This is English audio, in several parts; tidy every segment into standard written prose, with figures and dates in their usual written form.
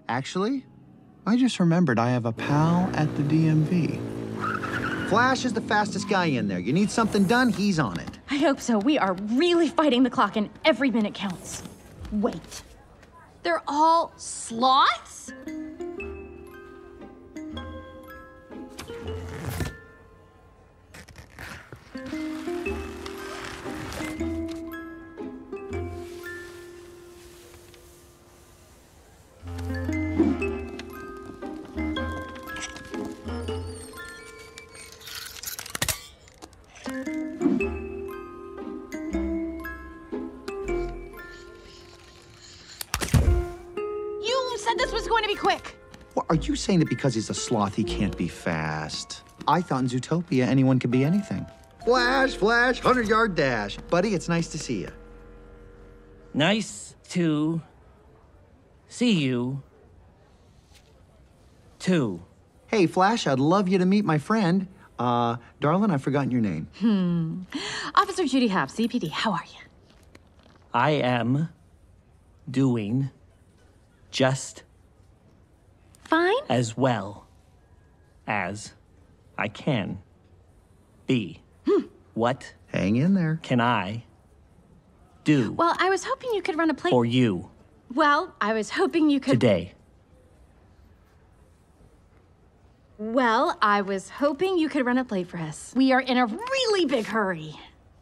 Actually, I just remembered I have a pal at the DMV. Flash is the fastest guy in there. You need something done, he's on it. I hope so. We are really fighting the clock and every minute counts. Wait. They're all sloths? This was going to be quick. Well, are you saying that because he's a sloth, he can't be fast? I thought in Zootopia anyone could be anything. Flash, 100-yard dash. Buddy, it's nice to see you. Nice to see you, too. Hey, Flash, I'd love you to meet my friend. Darling, I've forgotten your name. Officer Judy Hobbs, CPD, how are you? I am doing just fine as well as I can be. What Hang in there. can I do Well, I was hoping you could run a play. for you Well, I was hoping you could. today? Well, I was hoping you could run a play for us. We are in a really big hurry.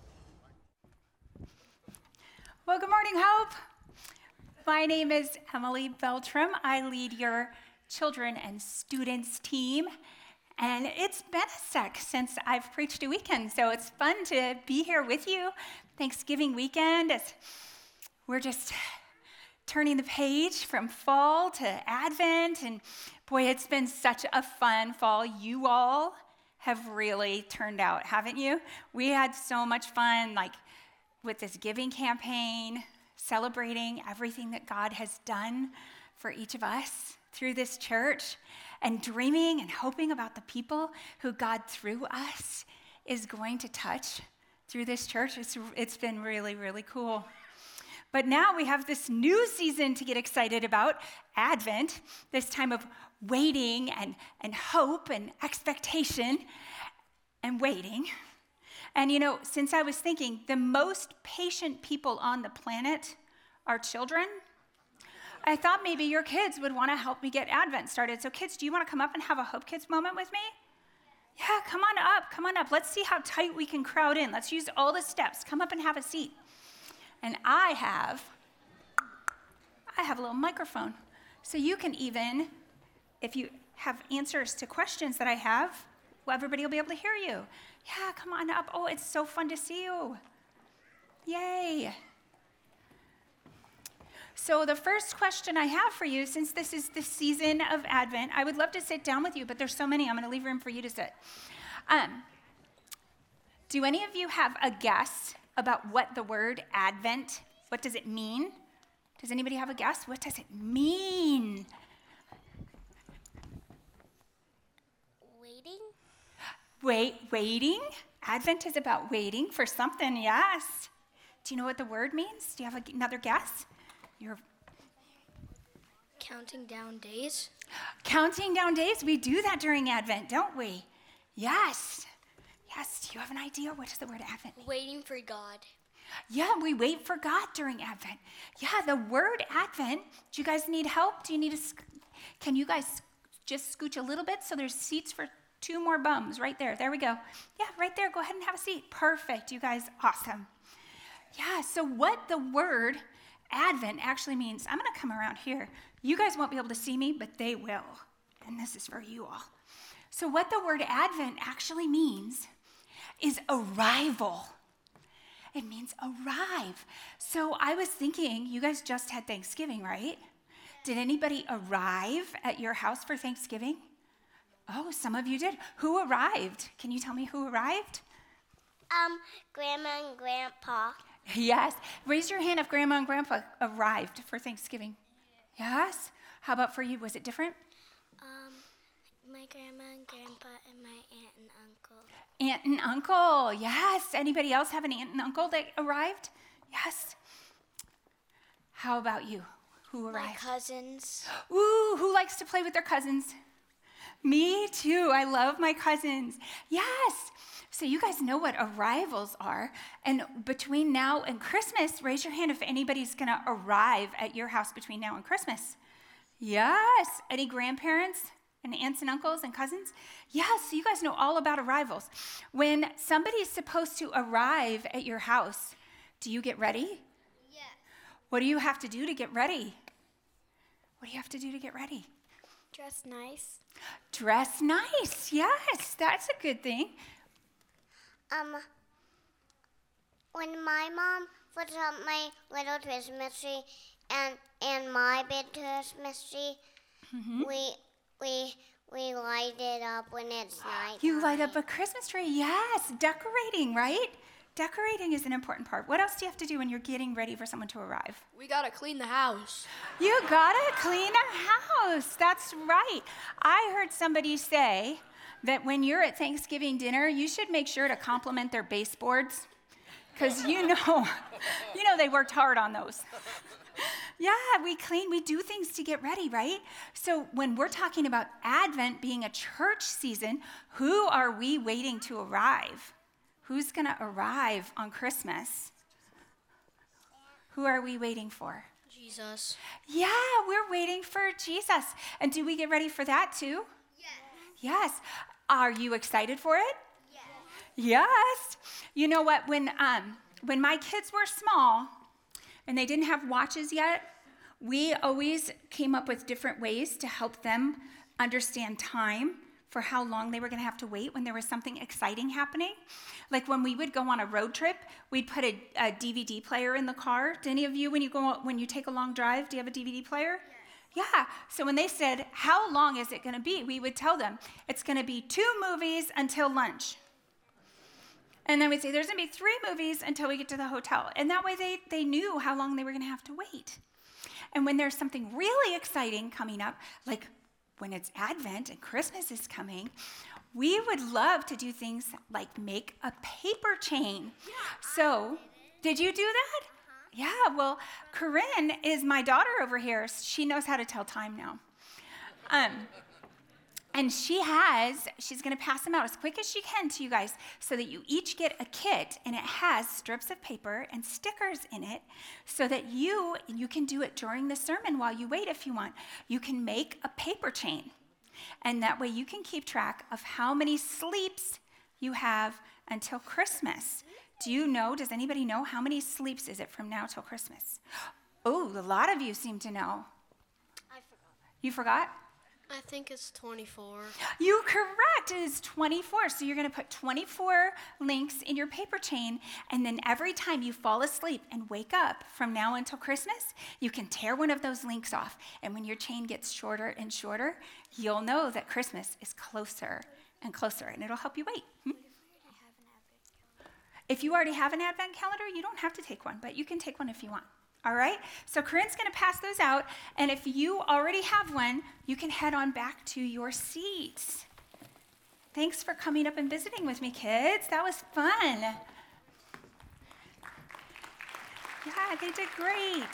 Well, good morning, Hope. My name is Emily Beltram. I lead your children and students team. And it's been a sec since I've preached a weekend, so it's fun to be here with you. Thanksgiving weekend, as we're just turning the page from fall to Advent. And boy, it's been such a fun fall. You all have really turned out, haven't you? We had so much fun, like with this giving campaign, celebrating everything that God has done for each of us through this church, and dreaming and hoping about the people who God through us is going to touch through this church. It's been really, really cool. But now we have this new season to get excited about, Advent, this time of waiting and hope and expectation and waiting. And you know, since I was thinking, the most patient people on the planet are children, I thought maybe your kids would want to help me get Advent started. So kids, do you want to come up and have a Hope Kids moment with me? Yeah, come on up. Let's see how tight we can crowd in. Let's use all the steps. Come up and have a seat. And I have a little microphone. So you can even, if you have answers to questions that I have, well, everybody will be able to hear you. Yeah, come on up. Oh, it's so fun to see you. Yay. So the first question I have for you, since this is the season of Advent, I would love to sit down with you, but there's so many, I'm going to leave room for you to sit. Do any of you have a guess about what the word Advent, what does it mean? Does anybody have a guess? What does it mean? Waiting? Advent is about waiting for something, yes. Do you know what the word means? Do you have another guess? You're counting down days. Counting down days? We do that during Advent, don't we? Yes. Do you have an idea? What does the word Advent mean? Waiting for God. Yeah, we wait for God during Advent. Yeah, the word Advent, do you guys need help? Can you guys just scooch a little bit so there's seats for 2 more bums right there? There we go. Yeah, right there. Go ahead and have a seat. Perfect. You guys, awesome. Yeah, so what the word Advent actually means, I'm going to come around here. You guys won't be able to see me, but they will. And this is for you all. So what the word Advent actually means is arrival. It means arrive. So I was thinking, you guys just had Thanksgiving, right? Did anybody arrive at your house for Thanksgiving? Oh, some of you did. Who arrived? Can you tell me who arrived? Grandma and Grandpa. Yes. Raise your hand if Grandma and Grandpa arrived for Thanksgiving. Yes? How about for you? Was it different? My grandma and grandpa and my aunt and uncle. Aunt and uncle, yes. Anybody else have an aunt and uncle that arrived? Yes. How about you? Who My arrived? cousins. Ooh, who likes to play with their cousins? Me too. I love my cousins. Yes. So you guys know what arrivals are. And between now and Christmas, raise your hand if anybody's going to arrive at your house between now and Christmas. Yes. Any grandparents and aunts and uncles and cousins? Yes. So you guys know all about arrivals. When somebody's supposed to arrive at your house, do you get ready? Yes. What do you have to do to get ready? What do you have to do to get ready? Dress nice. Dress nice. Yes, that's a good thing. When my mom puts up my little Christmas tree and my big Christmas tree, we light it up when it's night. You light up a Christmas tree. Yes, decorating, right? Decorating is an important part. What else do you have to do when you're getting ready for someone to arrive? We gotta clean the house. You gotta clean a house. That's right. I heard somebody say that when you're at Thanksgiving dinner, you should make sure to compliment their baseboards, because you know they worked hard on those. Yeah, we clean, we do things to get ready, right? So when we're talking about Advent being a church season, who are we waiting to arrive? Who's going to arrive on Christmas? Who are we waiting for? Jesus. Yeah, we're waiting for Jesus. And do we get ready for that too? Yes. Yes. Are you excited for it? Yes. Yes. You know what? When my kids were small and they didn't have watches yet, we always came up with different ways to help them understand time for how long they were going to have to wait when there was something exciting happening. Like when we would go on a road trip, we'd put a DVD player in the car. Do any of you, when you take a long drive, do you have a DVD player? Yes. Yeah. So when they said, how long is it going to be? We would tell them, it's going to be 2 movies until lunch. And then we'd say, there's going to be 3 movies until we get to the hotel. And that way they knew how long they were going to have to wait. And when there's something really exciting coming up, like when it's Advent and Christmas is coming, we would love to do things like make a paper chain. So, did you do that? Yeah, well, Corinne is my daughter over here. She knows how to tell time now. And she's going to pass them out as quick as she can to you guys so that you each get a kit, and it has strips of paper and stickers in it so that you can do it during the sermon while you wait if you want. You can make a paper chain, and that way you can keep track of how many sleeps you have until Christmas. Does anybody know how many sleeps is it from now till Christmas? Oh, a lot of you seem to know. I forgot. You forgot? I think it's 24. You're correct. It is 24. So you're going to put 24 links in your paper chain, and then every time you fall asleep and wake up from now until Christmas, you can tear one of those links off. And when your chain gets shorter and shorter, you'll know that Christmas is closer and closer, and it'll help you wait. If you already have an Advent calendar, you don't have to take one, but you can take one if you want. All right, so Corinne's going to pass those out, and if you already have one, you can head on back to your seats. Thanks for coming up and visiting with me, kids. That was fun. Yeah, they did great.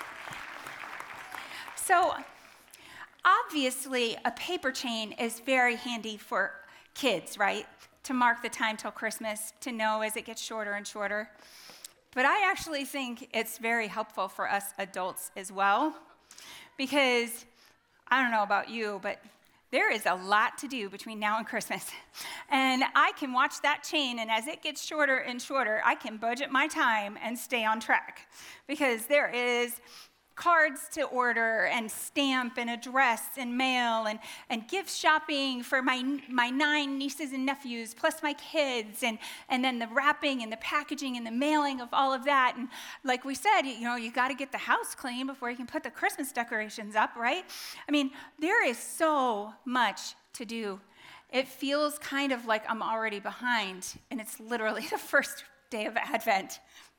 So, obviously, a paper chain is very handy for kids, right? To mark the time till Christmas, to know as it gets shorter and shorter. But I actually think it's very helpful for us adults as well, because I don't know about you, but there is a lot to do between now and Christmas. And I can watch that chain, and as it gets shorter and shorter, I can budget my time and stay on track, because there is cards to order and stamp and address and mail and gift shopping for my 9 nieces and nephews plus my kids, and then the wrapping and the packaging and the mailing of all of that. And like we said, you got to get the house clean before you can put the Christmas decorations up, right? I mean, there is so much to do. It feels kind of like I'm already behind, and it's literally the first day of Advent.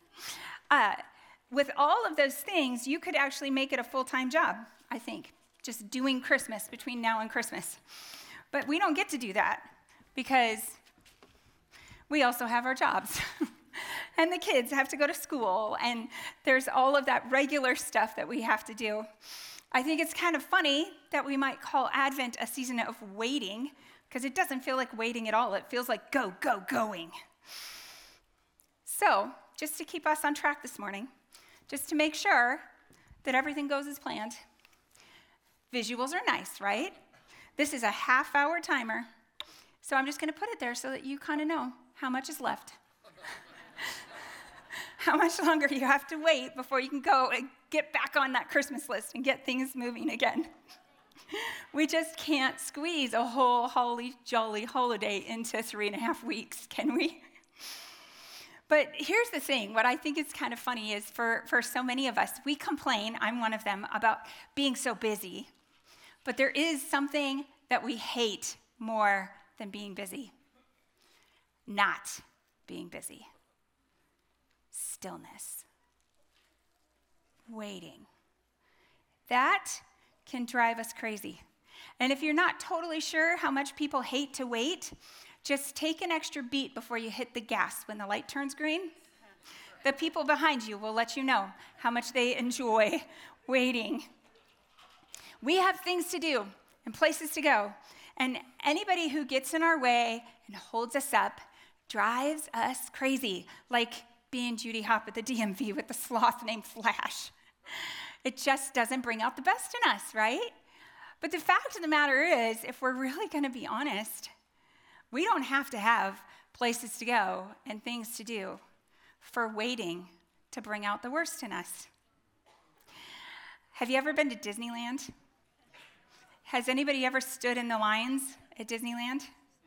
With all of those things, you could actually make it a full-time job, I think, just doing Christmas between now and Christmas. But we don't get to do that because we also have our jobs. and the kids have to go to school, and there's all of that regular stuff that we have to do. I think it's kind of funny that we might call Advent a season of waiting, because it doesn't feel like waiting at all. It feels like going. So, just to keep us on track this morning, just to make sure that everything goes as planned, visuals are nice, right? This is a half-hour timer, so I'm just going to put it there so that you kind of know how much is left. How much longer you have to wait before you can go and get back on that Christmas list and get things moving again. We just can't squeeze a whole holly jolly holiday into 3.5 weeks, can we? But here's the thing, what I think is kind of funny is for so many of us, we complain, I'm one of them, about being so busy. But there is something that we hate more than being busy. Not being busy. Stillness. Waiting. That can drive us crazy. And if you're not totally sure how much people hate to wait, just take an extra beat before you hit the gas when the light turns green. The people behind you will let you know how much they enjoy waiting. We have things to do and places to go, and anybody who gets in our way and holds us up drives us crazy, like being Judy Hop at the DMV with the sloth named Flash. It just doesn't bring out the best in us, right? But the fact of the matter is, if we're really going to be honest, we don't have to have places to go and things to do for waiting to bring out the worst in us. Have you ever been to Disneyland? Has anybody ever stood in the lines at Disneyland?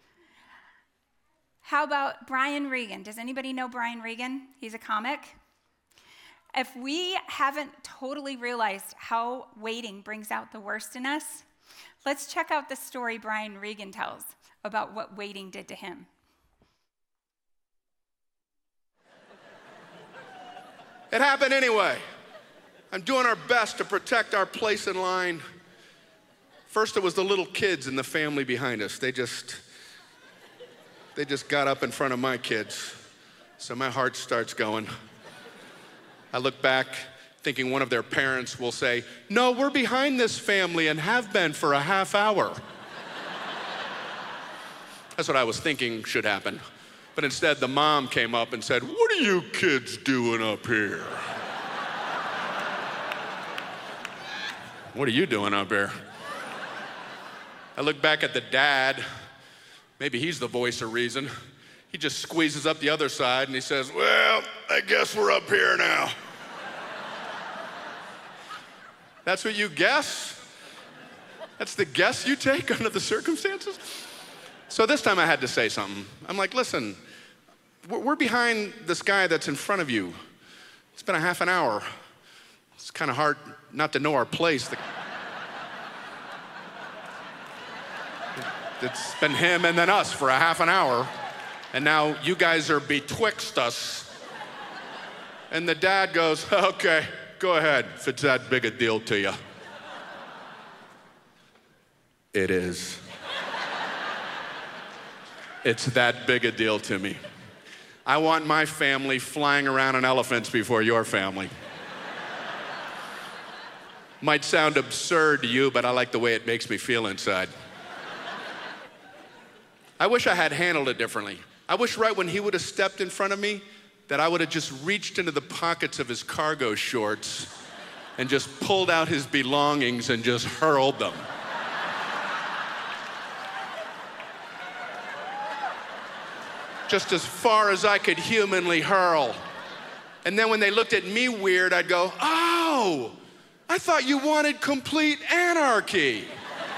How about Brian Regan? Does anybody know Brian Regan? He's a comic. If we haven't totally realized how waiting brings out the worst in us, let's check out the story Brian Regan tells about what waiting did to him. It happened anyway. I'm doing our best to protect our place in line. First, it was the little kids in the family behind us. They just got up in front of my kids. So my heart starts going. I look back, thinking one of their parents will say, "No, we're behind this family and have been for a half hour." That's what I was thinking should happen. But instead, the mom came up and said, "What are you kids doing up here?" "What are you doing up here?" I look back at the dad. Maybe he's the voice of reason. He just squeezes up the other side and he says, "Well, I guess we're up here now." That's what you guess? That's the guess you take under the circumstances? So this time I had to say something. I'm like, "Listen, we're behind this guy that's in front of you. It's been a half an hour. It's kind of hard not to know our place." It's been him and then us for a half an hour, and now you guys are betwixt us. And the dad goes, "Okay, go ahead if it's that big a deal to you." It is. It's that big a deal to me. I want my family flying around on elephants before your family. Might sound absurd to you, but I like the way it makes me feel inside. I wish I had handled it differently. I wish right when he would have stepped in front of me that I would have just reached into the pockets of his cargo shorts and just pulled out his belongings and just hurled them. Just as far as I could humanly hurl. And then when they looked at me weird, I'd go, "Oh, I thought you wanted complete anarchy."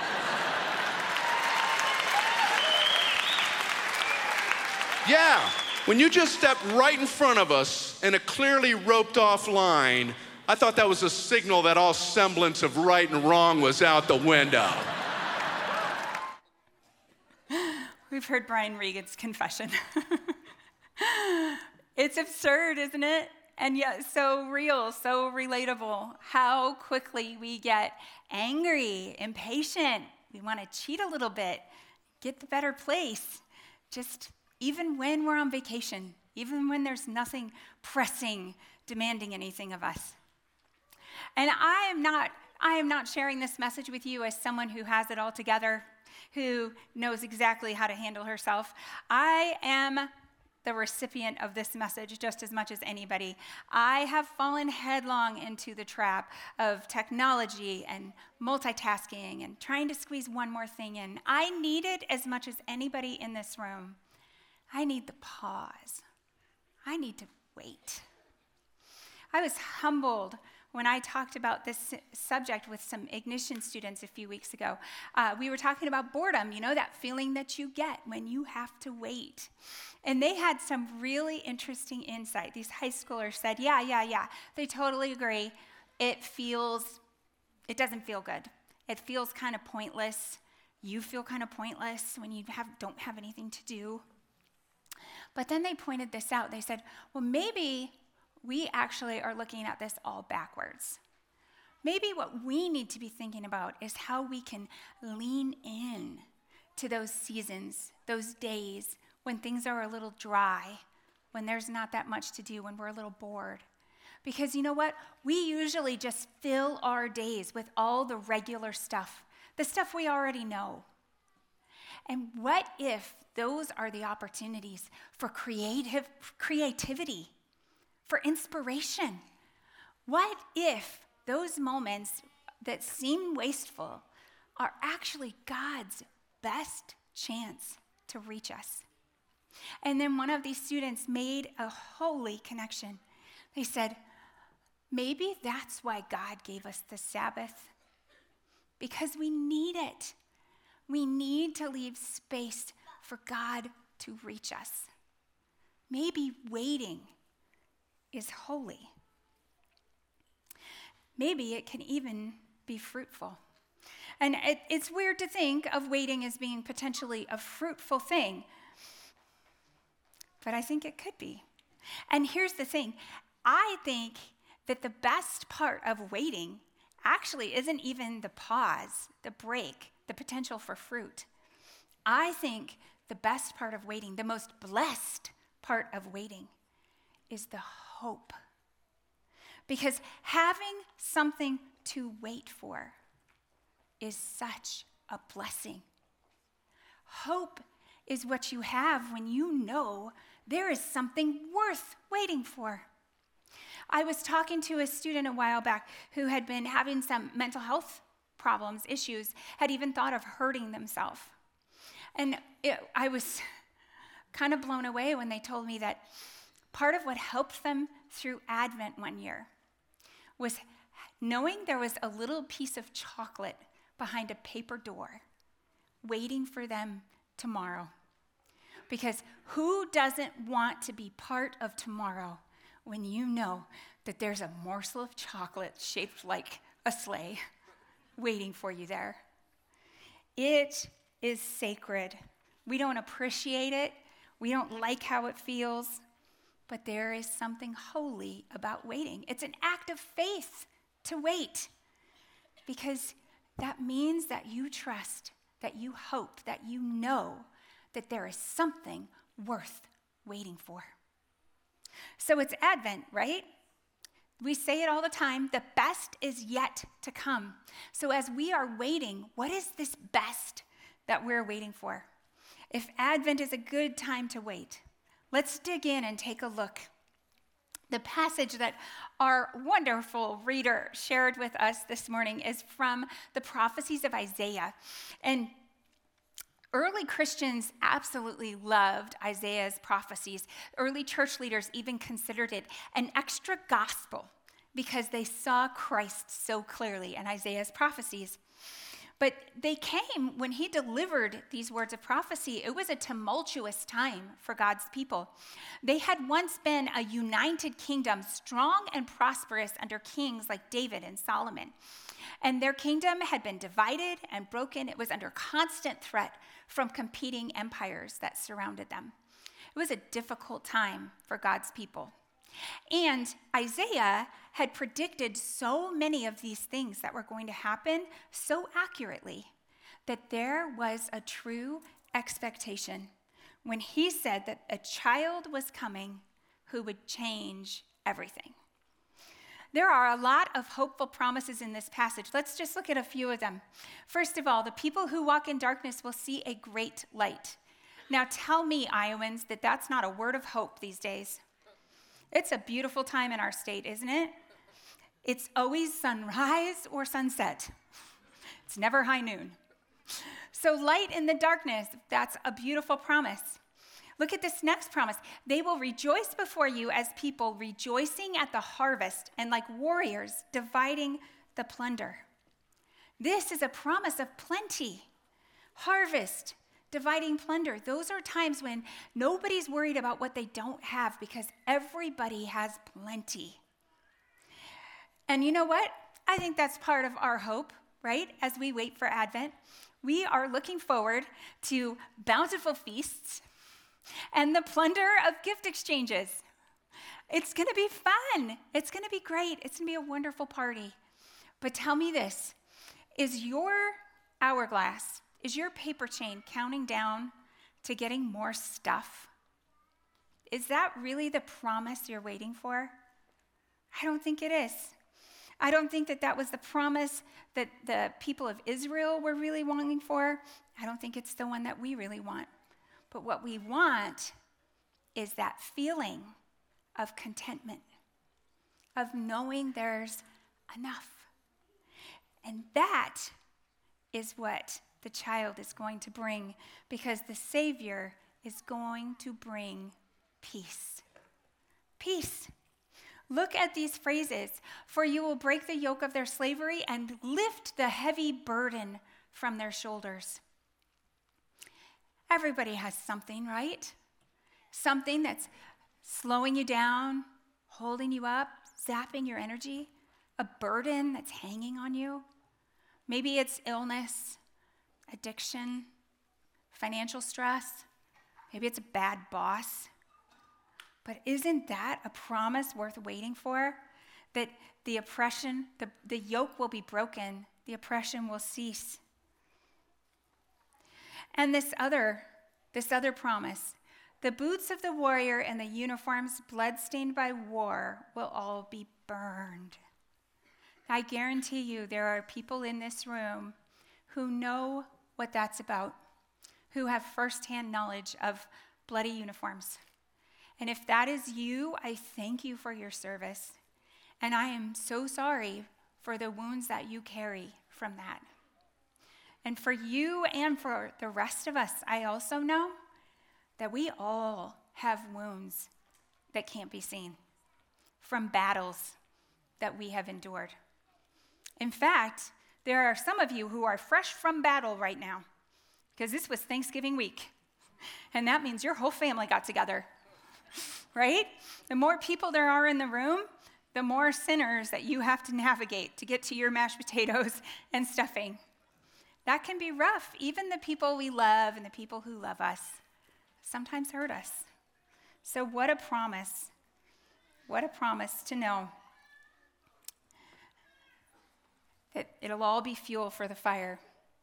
Yeah, when you just stepped right in front of us in a clearly roped off line, I thought that was a signal that all semblance of right and wrong was out the window. We've heard Brian Regan's confession. It's absurd, isn't it? And yet so real, so relatable. How quickly we get angry, impatient. We want to cheat a little bit, get the better place. Just even when we're on vacation, even when there's nothing pressing, demanding anything of us. And I am not sharing this message with you as someone who has it all together, who knows exactly how to handle herself. I am the recipient of this message just as much as anybody. I have fallen headlong into the trap of technology and multitasking and trying to squeeze one more thing in. I need it as much as anybody in this room. I need the pause. I need to wait. I was humbled when I talked about this subject with some Ignition students a few weeks ago. We were talking about boredom, that feeling that you get when you have to wait. And they had some really interesting insight. These high schoolers said, yeah, they totally agree. It doesn't feel good. It feels kind of pointless. You feel kind of pointless when you don't have anything to do. But then they pointed this out. They said, well, maybe we actually are looking at this all backwards. Maybe what we need to be thinking about is how we can lean in to those seasons, those days when things are a little dry, when there's not that much to do, when we're a little bored. Because you know what? We usually just fill our days with all the regular stuff, the stuff we already know. And what if those are the opportunities for creativity, for inspiration? What if those moments that seem wasteful are actually God's best chance to reach us? And then one of these students made a holy connection. They said, maybe that's why God gave us the Sabbath, because we need it. We need to leave space for God to reach us. Maybe waiting is holy. Maybe it can even be fruitful. And it's weird to think of waiting as being potentially a fruitful thing, but I think it could be. And here's the thing. I think that the best part of waiting actually isn't even the pause, the break, the potential for fruit. I think the best part of waiting, the most blessed part of waiting, is the hope. Because having something to wait for is such a blessing. Hope is what you have when you know there is something worth waiting for. I was talking to a student a while back who had been having some mental health problems, issues, had even thought of hurting themselves. And I was kind of blown away when they told me that part of what helped them through Advent one year was knowing there was a little piece of chocolate behind a paper door waiting for them tomorrow. Because who doesn't want to be part of tomorrow when you know that there's a morsel of chocolate shaped like a sleigh waiting for you there? It is sacred. We don't appreciate it. We don't like how it feels. But there is something holy about waiting. It's an act of faith to wait, because that means that you trust, that you hope, that you know that there is something worth waiting for. So it's Advent, right? We say it all the time, the best is yet to come. So as we are waiting, what is this best that we're waiting for? If Advent is a good time to wait, let's dig in and take a look. The passage that our wonderful reader shared with us this morning is from the prophecies of Isaiah. And early Christians absolutely loved Isaiah's prophecies. Early church leaders even considered it an extra gospel because they saw Christ so clearly in Isaiah's prophecies. But they came when he delivered these words of prophecy. It was a tumultuous time for God's people. They had once been a united kingdom, strong and prosperous under kings like David and Solomon. And their kingdom had been divided and broken. It was under constant threat from competing empires that surrounded them. It was a difficult time for God's people. And Isaiah had predicted so many of these things that were going to happen so accurately that there was a true expectation when he said that a child was coming who would change everything. There are a lot of hopeful promises in this passage. Let's just look at a few of them. First of all, the people who walk in darkness will see a great light. Now tell me, Iowans, that that's not a word of hope these days. It's a beautiful time in our state, isn't it? It's always sunrise or sunset. It's never high noon. So light in the darkness, that's a beautiful promise. Look at this next promise. They will rejoice before you as people rejoicing at the harvest and like warriors dividing the plunder. This is a promise of plenty. Harvest, dividing plunder. Those are times when nobody's worried about what they don't have because everybody has plenty. And you know what? I think that's part of our hope, right? As we wait for Advent, we are looking forward to bountiful feasts and the plunder of gift exchanges. It's going to be fun. It's going to be great. It's going to be a wonderful party. But tell me this, is your hourglass, is your paper chain counting down to getting more stuff? Is that really the promise you're waiting for? I don't think it is. I don't think that that was the promise that the people of Israel were really longing for. I don't think it's the one that we really want. But what we want is that feeling of contentment, of knowing there's enough. And that is what the child is going to bring, because the Savior is going to bring peace. Peace. Look at these phrases. For you will break the yoke of their slavery and lift the heavy burden from their shoulders. Everybody has something, right? Something that's slowing you down, holding you up, zapping your energy, a burden that's hanging on you. Maybe it's illness, addiction, financial stress. Maybe it's a bad boss. But isn't that a promise worth waiting for? That the oppression, the yoke will be broken, the oppression will cease. And this other promise, the boots of the warrior and the uniforms bloodstained by war will all be burned. I guarantee you there are people in this room who know what that's about, who have firsthand knowledge of bloody uniforms. And if that is you, I thank you for your service. And I am so sorry for the wounds that you carry from that. And for you and for the rest of us, I also know that we all have wounds that can't be seen from battles that we have endured. In fact, there are some of you who are fresh from battle right now, because this was Thanksgiving week. And that means your whole family got together, right? The more people there are in the room, the more sinners that you have to navigate to get to your mashed potatoes and stuffing. That can be rough. Even the people we love and the people who love us sometimes hurt us. So what a promise. What a promise to know that it'll all be fuel for the fire.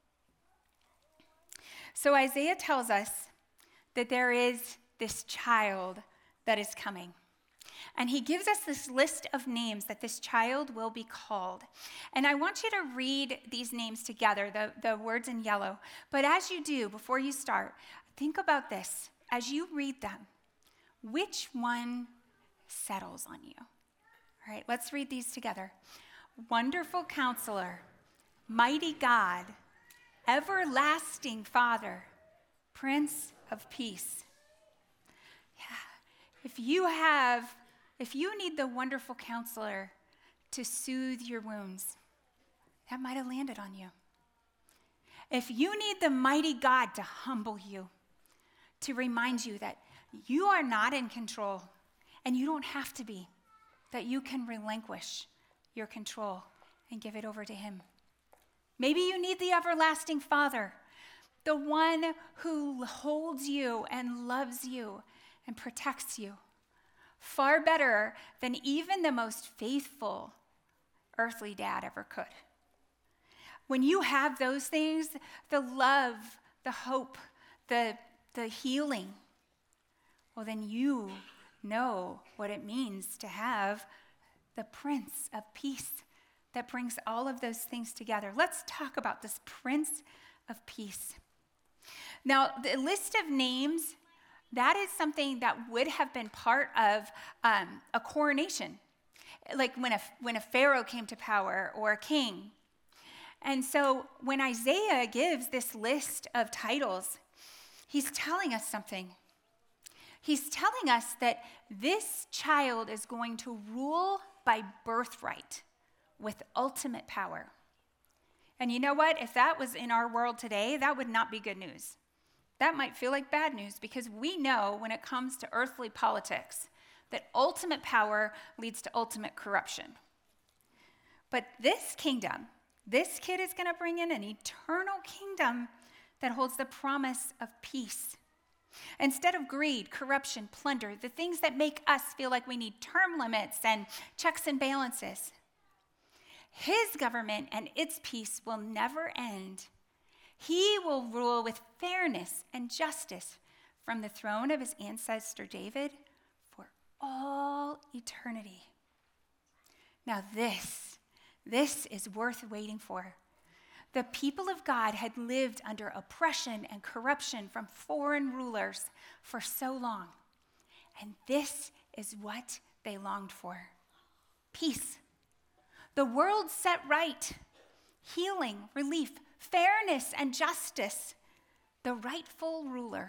So Isaiah tells us that there is this child that is coming. And he gives us this list of names that this child will be called. And I want you to read these names together, the words in yellow. But as you do, before you start, think about this. As you read them, which one settles on you? All right, let's read these together. Wonderful Counselor, Mighty God, Everlasting Father, Prince of Peace. Yeah. If you need the Wonderful Counselor to soothe your wounds, that might have landed on you. If you need the Mighty God to humble you, to remind you that you are not in control and you don't have to be, that you can relinquish your control and give it over to him. Maybe you need the Everlasting Father, the one who holds you and loves you and protects you far better than even the most faithful earthly dad ever could. When you have those things, the love, the hope, the healing well, then you know what it means to have the Prince of Peace that brings all of those things together. Let's talk about this Prince of Peace. Now, the list of names, that is something that would have been part of a coronation, like when a pharaoh came to power or a king. And so when Isaiah gives this list of titles, he's telling us something. He's telling us that this child is going to rule by birthright with ultimate power. And you know what? If that was in our world today, that would not be good news. That might feel like bad news, because we know when it comes to earthly politics that ultimate power leads to ultimate corruption. But this kingdom, this kid is going to bring in an eternal kingdom that holds the promise of peace. Instead of greed, corruption, plunder, the things that make us feel like we need term limits and checks and balances, his government and its peace will never end. He will rule with fairness and justice from the throne of his ancestor David for all eternity. Now this is worth waiting for. The people of God had lived under oppression and corruption from foreign rulers for so long. And this is what they longed for: peace. The world set right, healing, relief, fairness, and justice, the rightful ruler.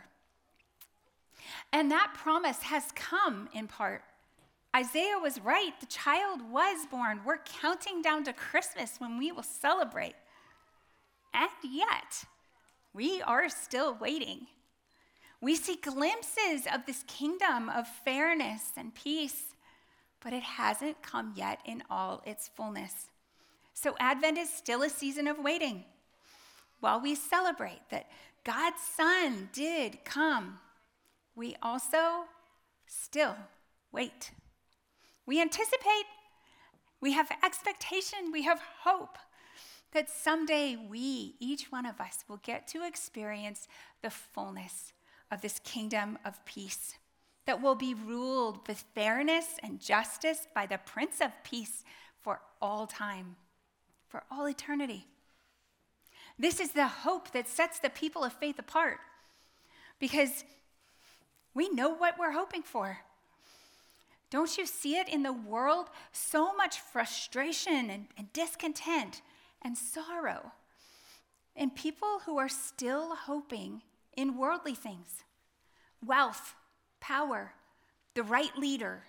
And that promise has come in part. Isaiah was right. The child was born. We're counting down to Christmas when we will celebrate. And yet, we are still waiting. We see glimpses of this kingdom of fairness and peace, but it hasn't come yet in all its fullness. So Advent is still a season of waiting, while we celebrate that God's Son did come. We also still wait. We anticipate, we have expectation, we have hope that someday we, each one of us, will get to experience the fullness of this kingdom of peace that will be ruled with fairness and justice by the Prince of Peace for all time, for all eternity. This is the hope that sets the people of faith apart, because we know what we're hoping for. Don't you see it in the world? So much frustration and discontent and sorrow in people who are still hoping in worldly things: wealth, power, the right leader.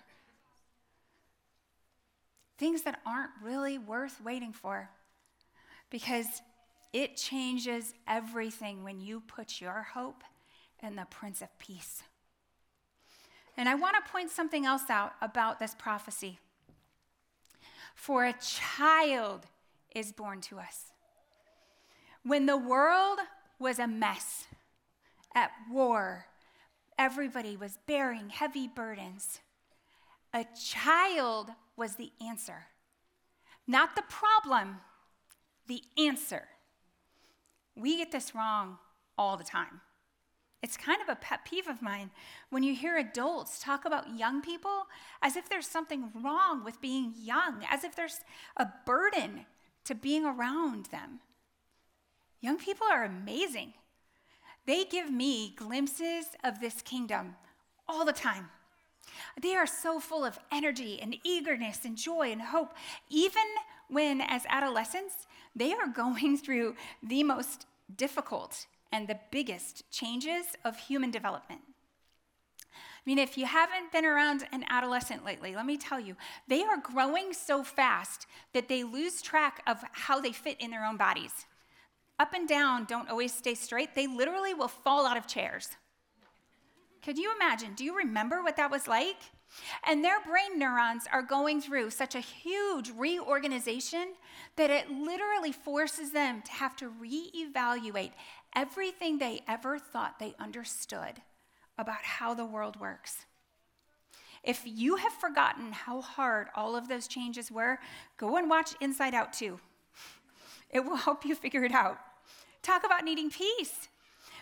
Things that aren't really worth waiting for, because it changes everything when you put your hope in the Prince of Peace. And I want to point something else out about this prophecy. For a child is born to us. When the world was a mess, at war, everybody was bearing heavy burdens, a child was the answer. Not the problem, the answer. We get this wrong all the time. It's kind of a pet peeve of mine when you hear adults talk about young people as if there's something wrong with being young, as if there's a burden to being around them. Young people are amazing. They give me glimpses of this kingdom all the time. They are so full of energy and eagerness and joy and hope, even when, as adolescents, they are going through the most difficult and the biggest changes of human development. I mean, if you haven't been around an adolescent lately, let me tell you, they are growing so fast that they lose track of how they fit in their own bodies. Up and down don't always stay straight. They literally will fall out of chairs. Could you imagine? Do you remember what that was like? And their brain neurons are going through such a huge reorganization that it literally forces them to have to reevaluate everything they ever thought they understood about how the world works. If you have forgotten how hard all of those changes were, go and watch Inside Out 2. It will help you figure it out. Talk about needing peace.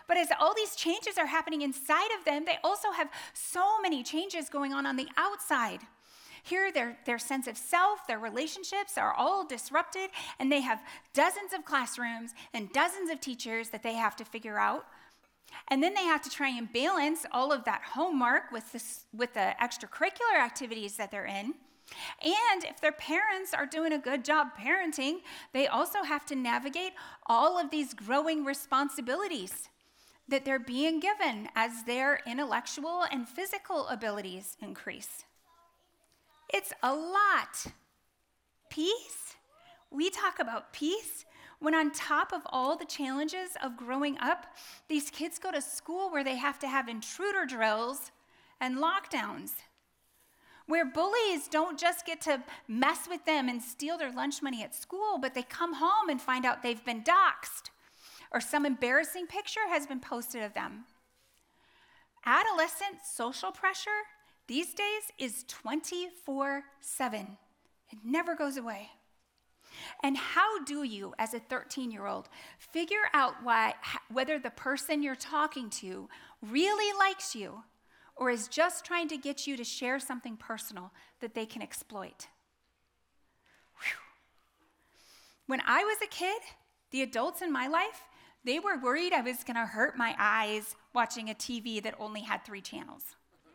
But as all these changes are happening inside of them, they also have so many changes going on the outside. Here, their sense of self, their relationships are all disrupted, and they have dozens of classrooms and dozens of teachers that they have to figure out. And then they have to try and balance all of that homework with the extracurricular activities that they're in. And if their parents are doing a good job parenting, they also have to navigate all of these growing responsibilities that they're being given as their intellectual and physical abilities increase. It's a lot. Peace? We talk about peace when on top of all the challenges of growing up, these kids go to school where they have to have intruder drills and lockdowns, where bullies don't just get to mess with them and steal their lunch money at school, but they come home and find out they've been doxxed or some embarrassing picture has been posted of them. Adolescent social pressure these days is 24/7. It never goes away. And how do you, as a 13-year-old, figure out whether the person you're talking to really likes you or is just trying to get you to share something personal that they can exploit? Whew. When I was a kid, the adults in my life, they were worried I was going to hurt my eyes watching a TV that only had 3 channels.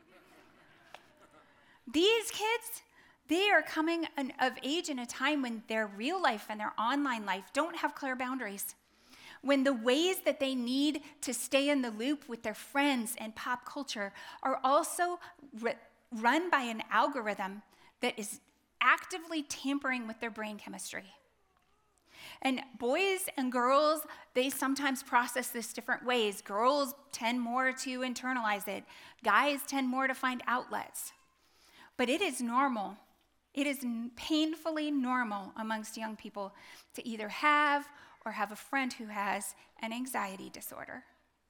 These kids, they are coming of age in a time when their real life and their online life don't have clear boundaries. When the ways that they need to stay in the loop with their friends and pop culture are also run by an algorithm that is actively tampering with their brain chemistry. And boys and girls, they sometimes process this different ways. Girls tend more to internalize it. Guys tend more to find outlets. But it is normal. It is painfully normal amongst young people to either have or have a friend who has an anxiety disorder.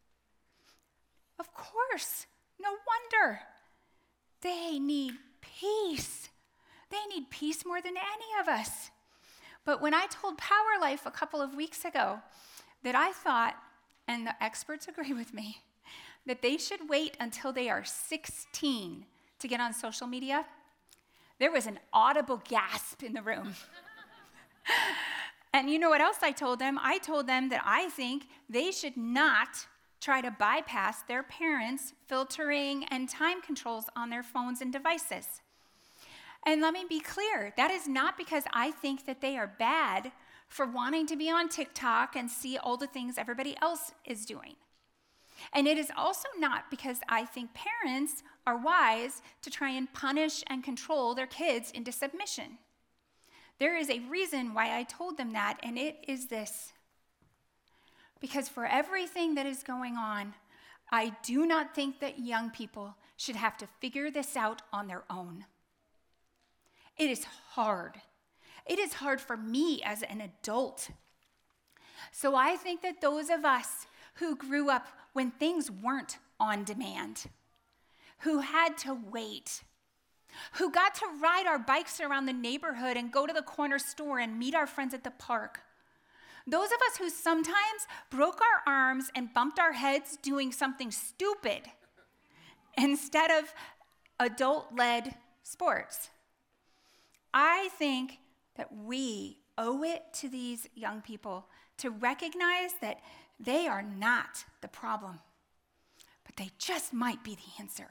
Of course, no wonder. They need peace. They need peace more than any of us. But when I told Power Life a couple of weeks ago that I thought, and the experts agree with me, that they should wait until they are 16 to get on social media, there was an audible gasp in the room. And you know what else I told them? I told them that I think they should not try to bypass their parents' filtering and time controls on their phones and devices. And let me be clear, that is not because I think that they are bad for wanting to be on TikTok and see all the things everybody else is doing. And it is also not because I think parents are wise to try and punish and control their kids into submission. There is a reason why I told them that, and it is this. Because for everything that is going on, I do not think that young people should have to figure this out on their own. It is hard. It is hard for me as an adult. So I think that those of us who grew up when things weren't on demand, who had to wait, who got to ride our bikes around the neighborhood and go to the corner store and meet our friends at the park, those of us who sometimes broke our arms and bumped our heads doing something stupid instead of adult-led sports, I think that we owe it to these young people to recognize that they are not the problem, but they just might be the answer.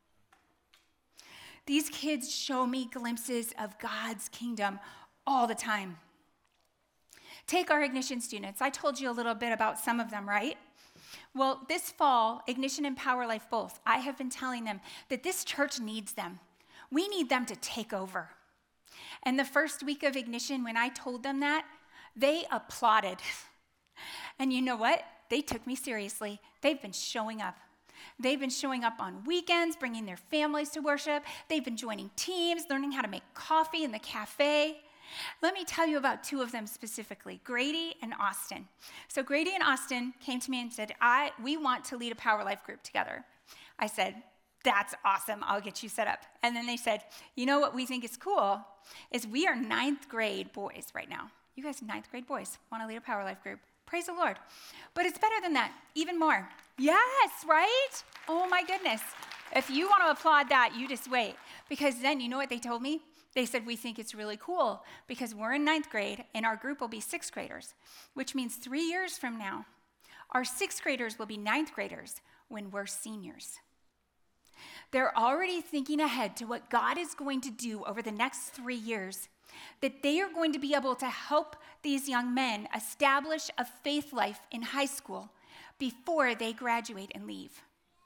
These kids show me glimpses of God's kingdom all the time. Take our Ignition students. I told you a little bit about some of them, right? Well, this fall, Ignition and Power Life both, I have been telling them that this church needs them. We need them to take over. And the first week of Ignition, when I told them that, they applauded. And you know what? They took me seriously. They've been showing up. They've been showing up on weekends, bringing their families to worship. They've been joining teams, learning how to make coffee in the cafe. Let me tell you about 2 of them specifically, Grady and Austin. So Grady and Austin came to me and said, we want to lead a Power Life group together. I said, that's awesome. I'll get you set up. And then they said, you know what we think is cool is we are 9th grade boys right now. You guys 9th grade boys want to lead a Power Life group. Praise the Lord. But it's better than that, even more. Yes, right? Oh my goodness. If you want to applaud that, you just wait. Because then, you know what they told me? They said, we think it's really cool because we're in 9th grade and our group will be 6th graders, which means 3 years from now, our 6th graders will be 9th graders when we're seniors. They're already thinking ahead to what God is going to do over the next 3 years, that they are going to be able to help these young men establish a faith life in high school before they graduate and leave.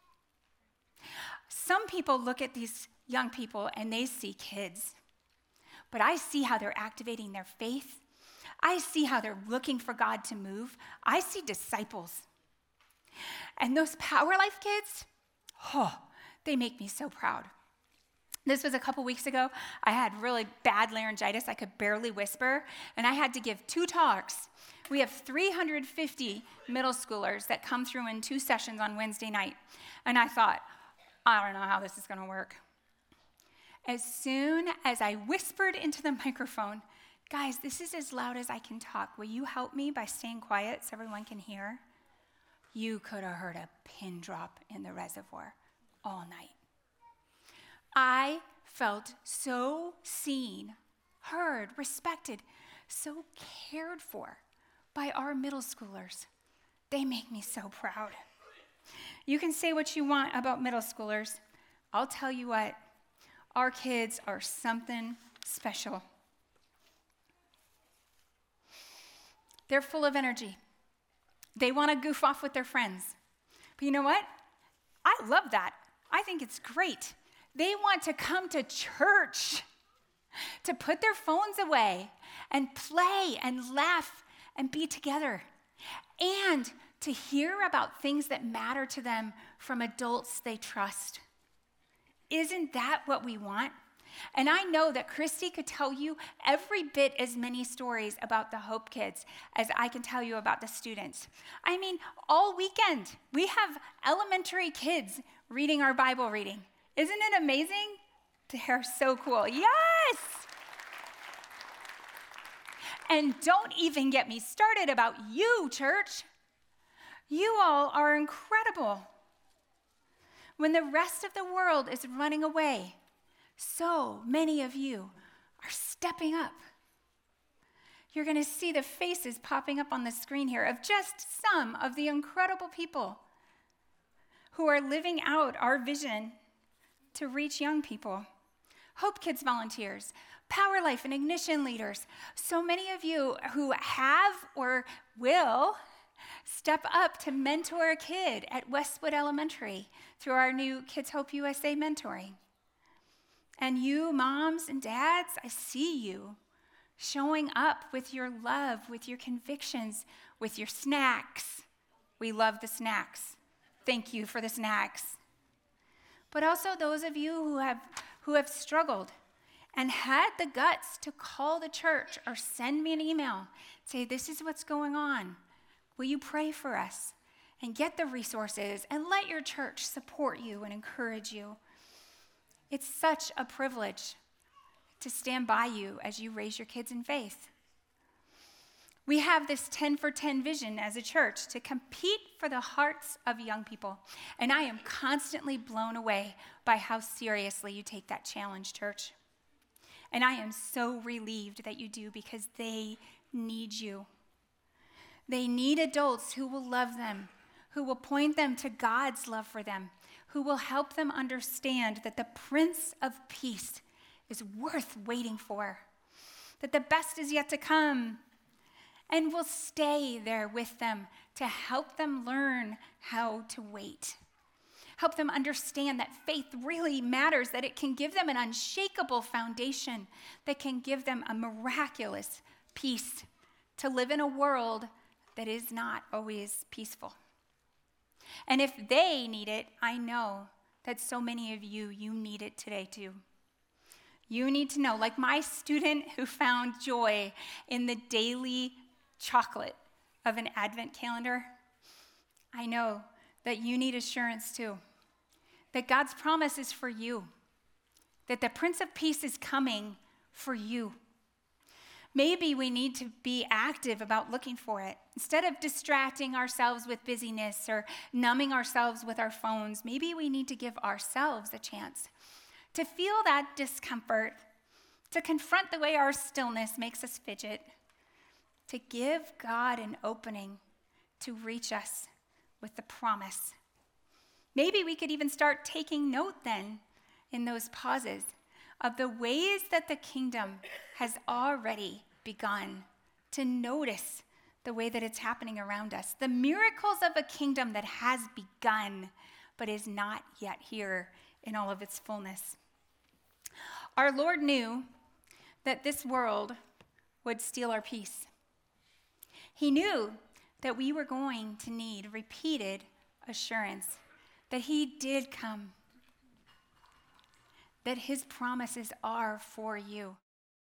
Some people look at these young people and they see kids, but I see how they're activating their faith. I see how they're looking for God to move. I see disciples. And those Power Life kids, they make me so proud. This was a couple weeks ago. I had really bad laryngitis. I could barely whisper, and I had to give 2 talks. We have 350 middle schoolers that come through in 2 sessions on Wednesday night. And I thought, I don't know how this is going to work. As soon as I whispered into the microphone, guys, this is as loud as I can talk. Will you help me by staying quiet so everyone can hear? You could have heard a pin drop in the reservoir all night. I felt so seen, heard, respected, so cared for by our middle schoolers. They make me so proud. You can say what you want about middle schoolers. I'll tell you what, our kids are something special. They're full of energy. They want to goof off with their friends. But you know what? I love that. I think it's great. They want to come to church, to put their phones away and play and laugh and be together, and to hear about things that matter to them from adults they trust. Isn't that what we want? And I know that Christy could tell you every bit as many stories about the Hope Kids as I can tell you about the students. I mean, all weekend, we have elementary kids reading our Bible reading. Isn't it amazing? They're so cool. Yes! And don't even get me started about you, church. You all are incredible. When the rest of the world is running away, so many of you are stepping up. You're going to see the faces popping up on the screen here of just some of the incredible people who are living out our vision to reach young people. Hope Kids volunteers, Power Life and Ignition leaders, so many of you who have or will step up to mentor a kid at Westwood Elementary through our new Kids Hope USA mentoring. And you, moms and dads, I see you showing up with your love, with your convictions, with your snacks. We love the snacks. Thank you for the snacks. But also those of you who have struggled and had the guts to call the church or send me an email, say, this is what's going on. Will you pray for us? And get the resources and let your church support you and encourage you. It's such a privilege to stand by you as you raise your kids in faith. We have this 10 for 10 vision as a church to compete for the hearts of young people. And I am constantly blown away by how seriously you take that challenge, church. And I am so relieved that you do, because they need you. They need adults who will love them, who will point them to God's love for them, who will help them understand that the Prince of Peace is worth waiting for, that the best is yet to come, and will stay there with them to help them learn how to wait. Help them understand that faith really matters, that it can give them an unshakable foundation, that can give them a miraculous peace to live in a world that is not always peaceful. And if they need it, I know that so many of you need it today too. You need to know, like my student who found joy in the daily chocolate of an Advent calendar, I know that you need assurance too, that God's promise is for you, that the Prince of Peace is coming for you. Maybe we need to be active about looking for it. Instead of distracting ourselves with busyness or numbing ourselves with our phones, maybe we need to give ourselves a chance to feel that discomfort, to confront the way our stillness makes us fidget, to give God an opening to reach us with the promise. Maybe we could even start taking note then in those pauses of the ways that the kingdom has already begun, to notice the way that it's happening around us, the miracles of a kingdom that has begun but is not yet here in all of its fullness. Our Lord knew that this world would steal our peace. He knew that we were going to need repeated assurance that he did come, that his promises are for you.